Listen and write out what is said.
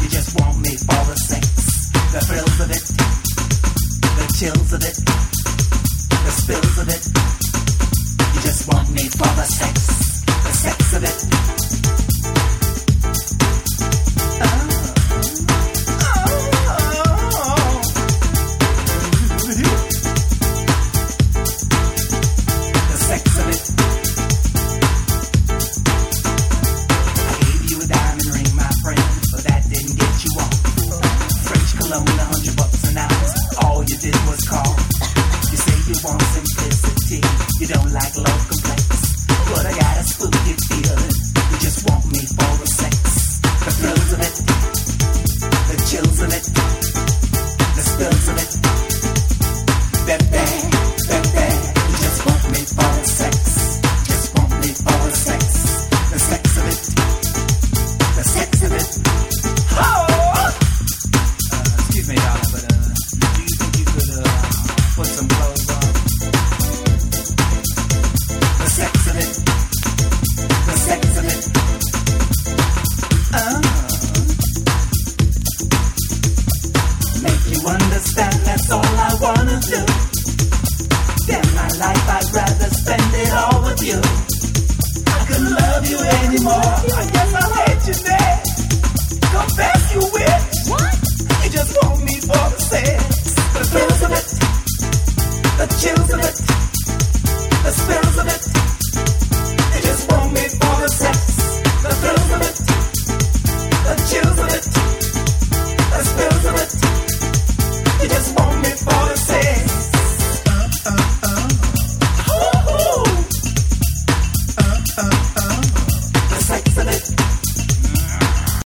You just want me for the sex, the thrills of it, the chills of it, the spills of it. You just want me for the sex of it. You don't like love complex, but I got a spooky feeling. You just want me for the sex, the thrills of it, the chills of it, the spills of it. Baby, baby, you just want me for the sex, just want me for the sex of it, the sex of it. Oh! Excuse me, darling, but do you think you could put some clothes on? The sex of it, the sex of it. Make you understand that's all I wanna do. Damn my life, I'd rather spend it all with you. I couldn't love you anymore. I guess I'll hate you, man. Confess.